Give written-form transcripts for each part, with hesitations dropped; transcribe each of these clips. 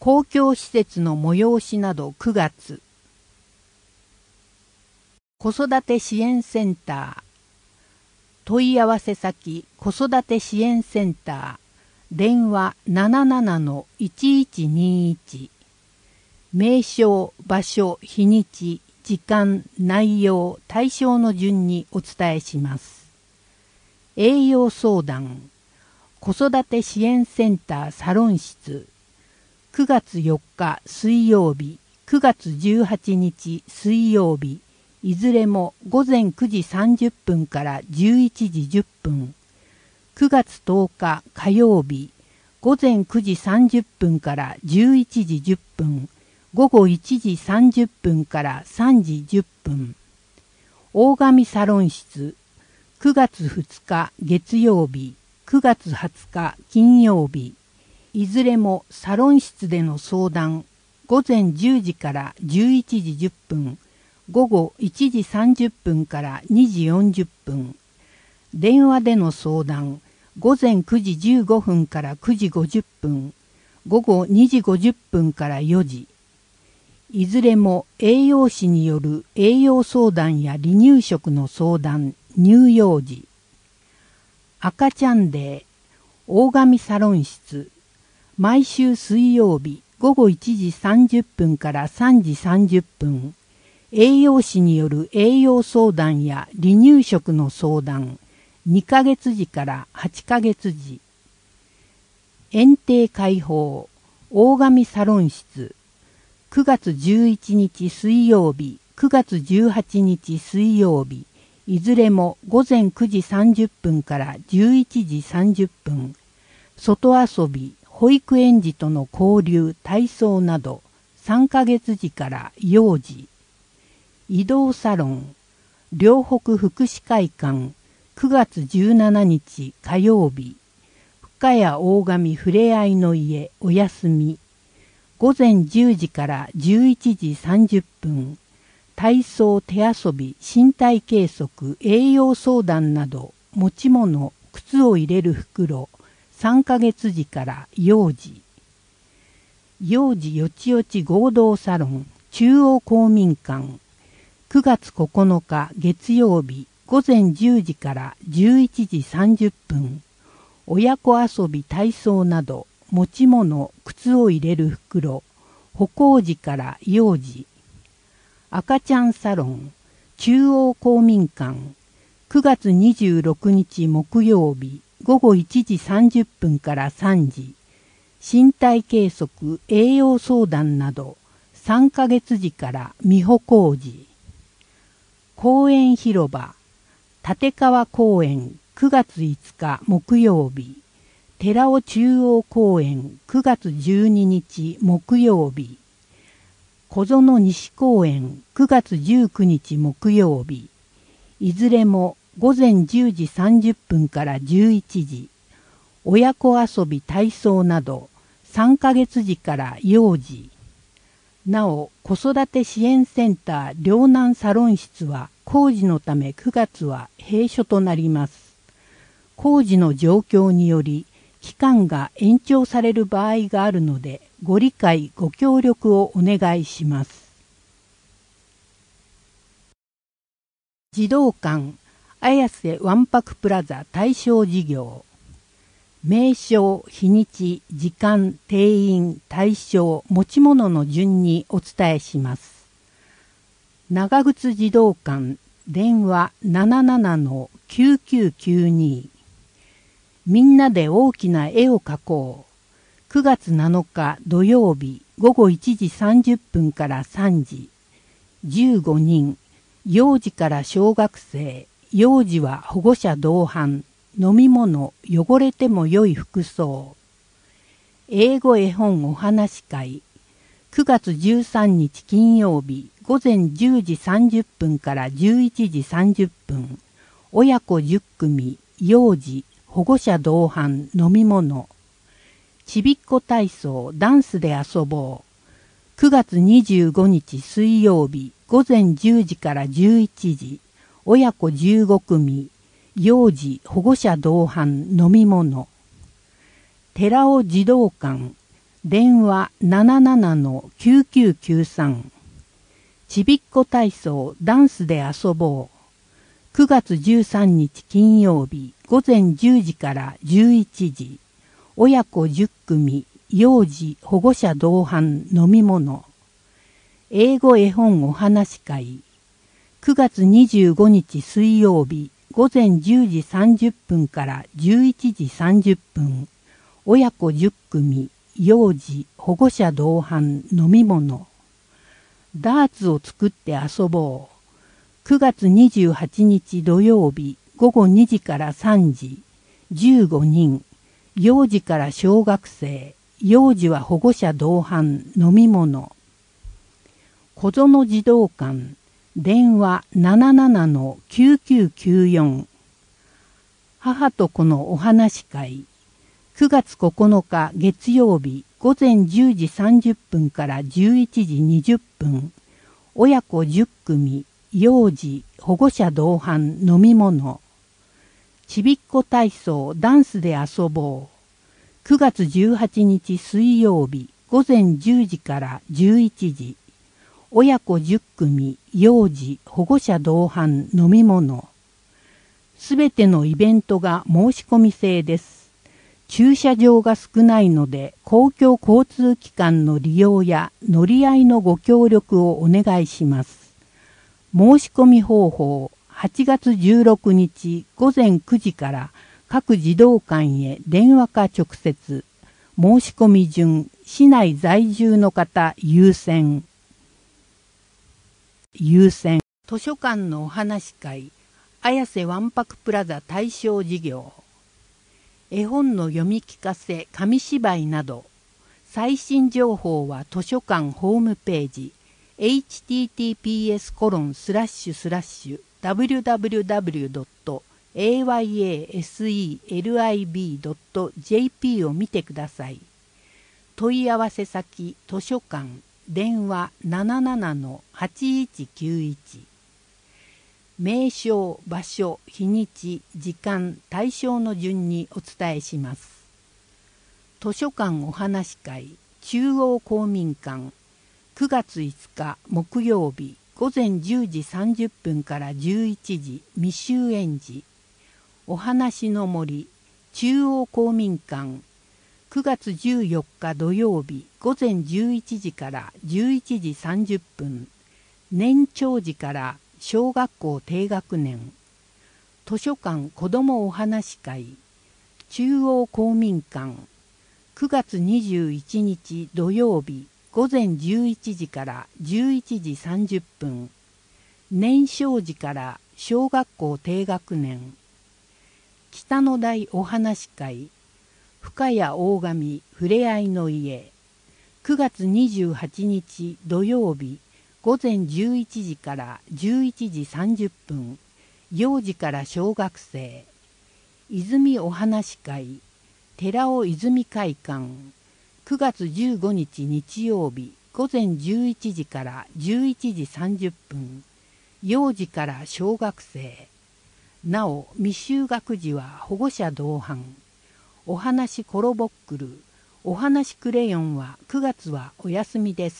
公共施設の催しなど9月。子育て支援センター。問い合わせ先子育て支援センター。電話 77-1121。名称、場所、日にち、時間、内容、対象の順にお伝えします。栄養相談。子育て支援センターサロン室。9月4日水曜日、9月18日水曜日、いずれも午前9時30分から11時10分。9月10日火曜日、午前9時30分から11時10分。午後1時30分から3時10分。大神サロン室。9月2日月曜日、9月20日金曜日。いずれもサロン室での相談、午前10時から11時10分、午後1時30分から2時40分。電話での相談、午前9時15分から9時50分、午後2時50分から4時。いずれも栄養士による栄養相談や離乳食の相談、乳幼児。赤ちゃんデー、大神サロン室。毎週水曜日午後1時30分から3時30分、栄養士による栄養相談や離乳食の相談、2ヶ月時から8ヶ月時。園庭開放、大神サロン室。9月11日水曜日、9月18日水曜日、いずれも午前9時30分から11時30分、外遊び、保育園児との交流、体操など、3ヶ月時から幼児。移動サロン、両北福祉会館、9月17日火曜日。深谷大神ふれあいの家、お休み。午前10時から11時30分。体操、手遊び、身体計測、栄養相談など、持ち物、靴を入れる袋、3ヶ月時から幼児。幼児よちよち合同サロン中央公民館。9月9日月曜日午前10時から11時30分。親子遊び体操など持ち物靴を入れる袋。歩行時から幼児。赤ちゃんサロン中央公民館。9月26日木曜日。午後1時30分から3時、身体計測、栄養相談など、3ヶ月時から美保工事。公園広場、立川公園、9月5日木曜日、寺尾中央公園、9月12日木曜日、小園西公園、9月19日木曜日、いずれも午前10時30分から11時、親子遊び体操など3ヶ月時から幼児。なお、子育て支援センター両南サロン室は工事のため9月は閉所となります。工事の状況により期間が延長される場合があるのでご理解ご協力をお願いします。児童館綾瀬わんぱくプラザ対象事業。名称、日にち、時間、定員、対象、持ち物の順にお伝えします。長靴児童館、電話 77-9992。みんなで大きな絵を描こう。9月7日土曜日、午後1時30分から3時。15人、幼児から小学生。幼児は保護者同伴、飲み物、汚れても良い服装。英語絵本お話会。9月13日金曜日、午前10時30分から11時30分。親子10組、幼児、保護者同伴、飲み物。ちびっこ体操、ダンスで遊ぼう。9月25日水曜日、午前10時から11時。親子15組、幼児、保護者同伴、飲み物。寺尾児童館、 電話 77-9993 ちびっこ体操ダンスで遊ぼう。9月13日金曜日午前10時から11時。親子10組、幼児、保護者同伴飲み物。英語絵本お話会。9月25日水曜日午前10時30分から11時30分。親子10組、幼児、保護者同伴飲み物。ダーツを作って遊ぼう。9月28日土曜日午後2時から3時。15人。幼児から小学生。幼児は保護者同伴飲み物。小園児童館。電話 77-9994 母と子のお話会。9月9日月曜日午前10時30分から11時20分。親子10組、幼児、保護者同伴飲み物。ちびっこ体操ダンスで遊ぼう。9月18日水曜日午前10時から11時。親子10組、幼児、保護者同伴飲み物。すべてのイベントが申し込み制です。駐車場が少ないので、公共交通機関の利用や乗り合いのご協力をお願いします。申し込み方法、8月16日午前9時から各児童館へ電話か直接。申し込み順、市内在住の方優先。図書館のお話会、綾瀬わんぱくプラザ対象事業。絵本の読み聞かせ、紙芝居など、最新情報は図書館ホームページ、https://www.ayaselib.jp を見てください。問い合わせ先、図書館、電話 77-8191。名称、場所、日にち、時間、対象の順にお伝えします。図書館お話会、中央公民館、9月5日木曜日、午前10時30分から11時、未就園児。お話の森、中央公民館、9月14日土曜日、午前11時から11時30分、年長児から小学校低学年。図書館子どもお話会、中央公民館、9月21日土曜日、午前11時から11時30分、年少児から小学校低学年。北の台お話会、深谷大神ふれあいの家、9月28日土曜日、午前11時から11時30分、幼児から小学生。泉お話会、寺尾泉会館、9月15日日曜日、午前11時から11時30分、幼児から小学生。なお、未就学児は保護者同伴。お話コロボックル、お話クレヨンは9月はお休みです。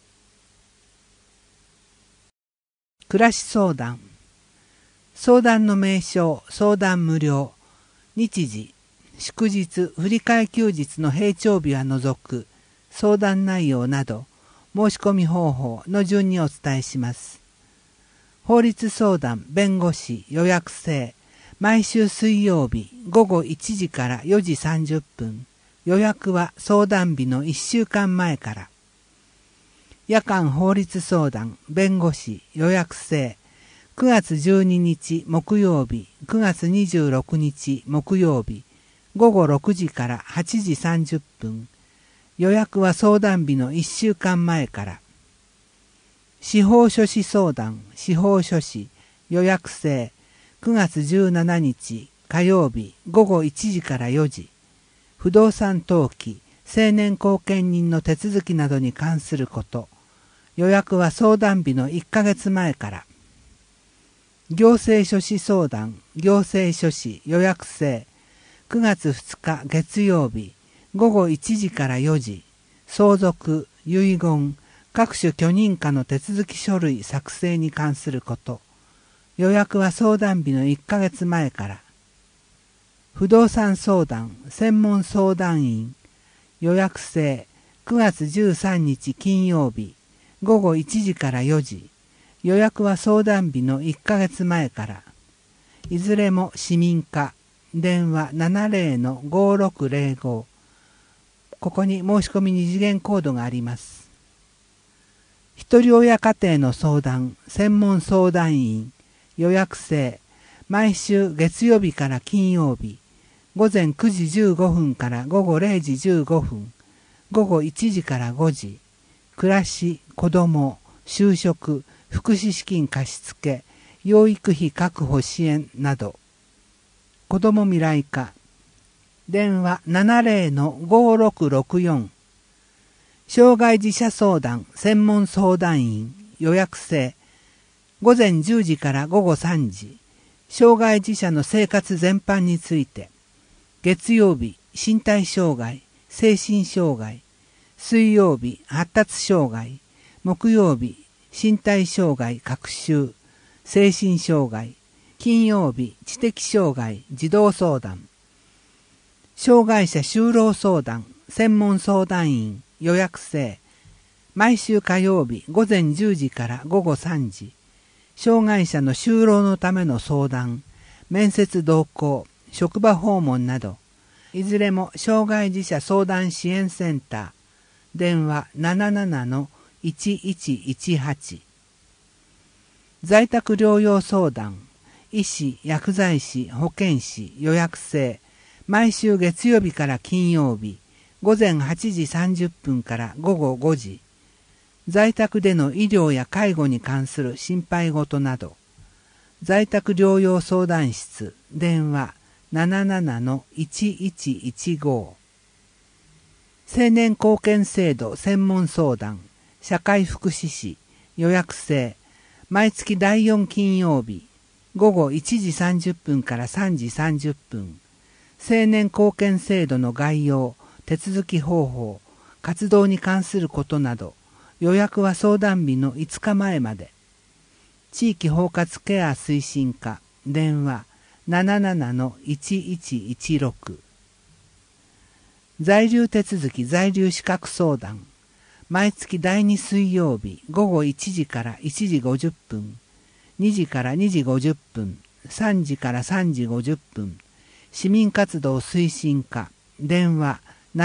暮らし相談。相談の名称、相談無料。日時、祝日、振り替え休日の平常日は除く。相談内容など、申し込み方法の順にお伝えします。法律相談、弁護士、予約制。毎週水曜日午後1時から4時30分。予約は相談日の1週間前から。夜間法律相談、弁護士、予約制。9月12日木曜日、9月26日木曜日、午後6時から8時30分。予約は相談日の1週間前から。司法書士相談、司法書士、予約制。9月17日火曜日午後1時から4時。不動産登記、成年後見人の手続きなどに関すること。予約は相談日の1ヶ月前から。行政書士相談、行政書士予約制。9月2日月曜日午後1時から4時。 相続、遺言、各種許認可の手続き書類作成に関すること。予約は相談日の1ヶ月前から。不動産相談、専門相談員、予約制、9月13日金曜日、午後1時から4時。予約は相談日の1ヶ月前から。いずれも市民課、電話 70-5605。ここに申し込み二次元コードがあります。一人親家庭の相談、専門相談員、予約制、毎週月曜日から金曜日、午前9時15分から午後0時15分、午後1時から5時、暮らし、子ども、就職、福祉資金貸付、養育費確保支援など。子ども未来課。電話 70-5664。障害児者相談専門相談員予約制。午前10時から午後3時。障害児者の生活全般について。月曜日、身体障害、精神障害。水曜日、発達障害。木曜日、身体障害学習、精神障害。金曜日、知的障害児童相談。障害者就労相談専門相談員予約制。毎週火曜日午前10時から午後3時。障害者の就労のための相談、面接同行、職場訪問など、いずれも障害児者相談支援センター。電話 77-1118。在宅療養相談、医師、薬剤師、保健師、予約制。毎週月曜日から金曜日、午前8時30分から午後5時。在宅での医療や介護に関する心配事など。在宅療養相談室、電話 77-1115。青年貢献制度専門相談、社会福祉士、予約制。毎月第4金曜日、午後1時30分から3時30分。青年貢献制度の概要、手続き方法、活動に関することなど、予約は相談日の5日前まで。地域包括ケア推進課、電話 77-1116。在留手続き在留資格相談。毎月第2水曜日午後1時から1時50分、2時から2時50分、3時から3時50分。市民活動推進課、電話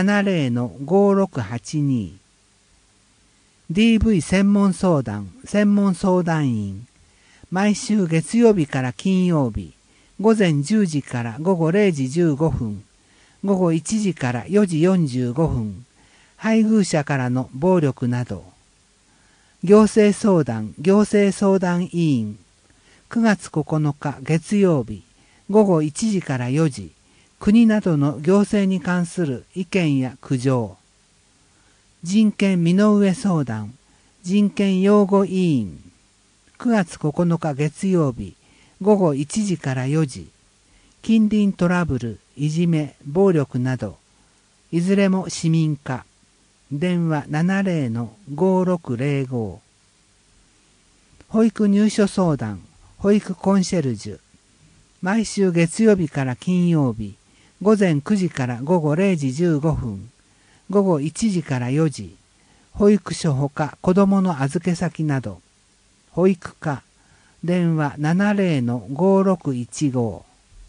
70-5682。DV 専門相談、専門相談員。毎週月曜日から金曜日、午前10時から午後0時15分、午後1時から4時45分。配偶者からの暴力など。行政相談、行政相談委員。9月9日月曜日、午後1時から4時。国などの行政に関する意見や苦情。人権身の上相談、人権擁護委員。9月9日月曜日、午後1時から4時。近隣トラブル、いじめ、暴力など。いずれも市民課。電話 70-5605。保育入所相談、保育コンシェルジュ。毎週月曜日から金曜日、午前9時から午後0時15分、午後1時から4時。保育所ほか子どもの預け先など。保育課、電話 70-5615。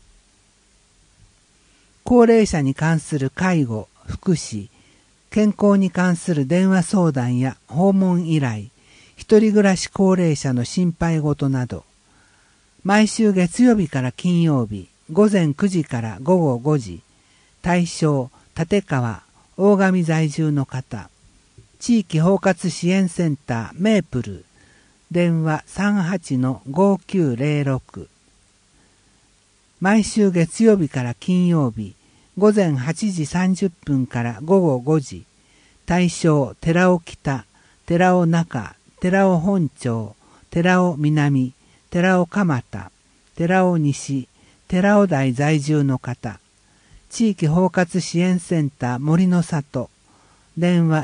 高齢者に関する介護、福祉、健康に関する電話相談や訪問依頼、一人暮らし高齢者の心配事など、毎週月曜日から金曜日、午前9時から午後5時、対象、立川、大上在住の方、地域包括支援センターメープル、電話 38-5906。毎週月曜日から金曜日、午前8時30分から午後5時、対象、寺尾北、寺尾中、寺尾本町、寺尾南、寺尾蒲田、寺尾西、寺尾台在住の方、地域包括支援センター森の里、 電話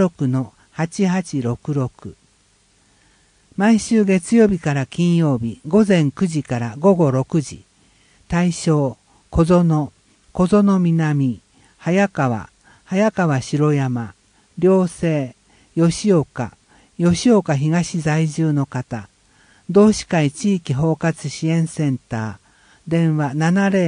76-8866。毎週月曜日から金曜日午前9時から午後6時。対象、小園、小園南、早川、早川城山、両生、吉岡、吉岡東在住の方。同志会地域包括支援センター。電話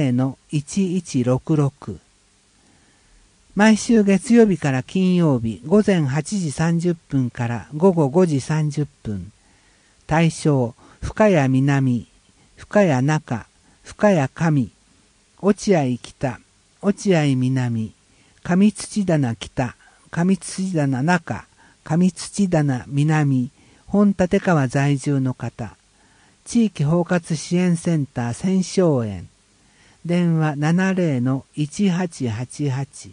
70-1166。毎週月曜日から金曜日午前8時30分から午後5時30分。対象、深谷南、深谷中、深谷上、落合北、落合南、上土棚北、上土棚中、上土棚南、本立川在住の方。地域包括支援センター千昌園。電話70-1888。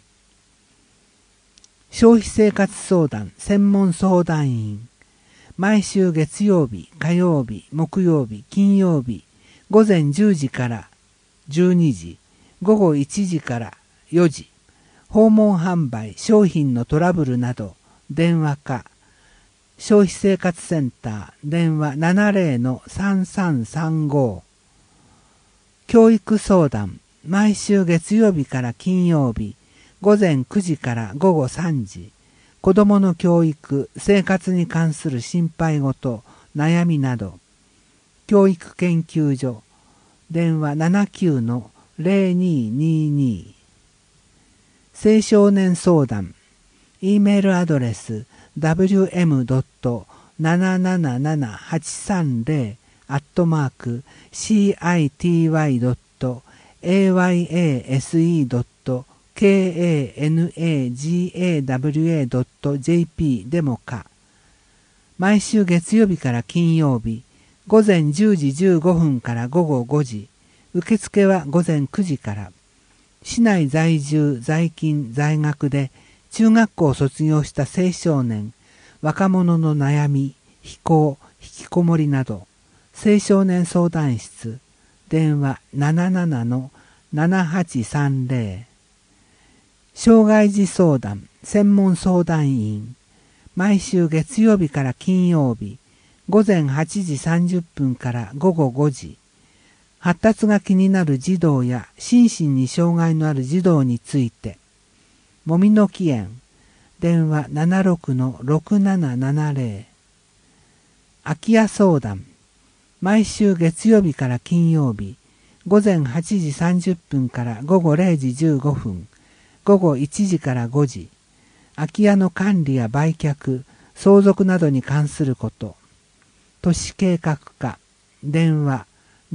消費生活相談専門相談員。毎週月曜日、火曜日、木曜日、金曜日、午前10時から12時、午後1時から4時、訪問販売、商品のトラブルなど、電話か、消費生活センター、電話70-3335。教育相談、毎週月曜日から金曜日、午前9時から午後3時、子どもの教育、生活に関する心配事、悩みなど、教育研究所、電話79-0222。青少年相談、E メールアドレス、www.city.ayase.kanagawa.jp でもか。毎週月曜日から金曜日、午前10時15分から午後5時、受付は午前9時から。市内在住、在勤、在学で、中学校を卒業した青少年、若者の悩み、非行、引きこもりなど、青少年相談室、電話77-7830。障害児相談、専門相談員、毎週月曜日から金曜日、午前8時30分から午後5時、発達が気になる児童や心身に障害のある児童について、もみの木園、電話76-6770。空き家相談、毎週月曜日から金曜日、午前8時30分から午後0時15分、午後1時から5時、空き家の管理や売却、相続などに関すること、都市計画課、電話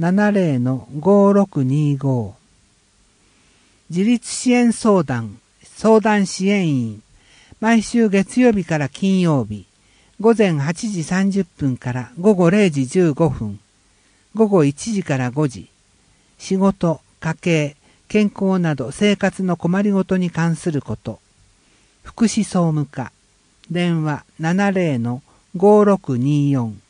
70-5625。自立支援相談、相談支援員、毎週月曜日から金曜日、午前8時30分から午後0時15分、午後1時から5時、仕事、家計、健康など生活の困りごとに関すること、福祉総務課、電話70-5624。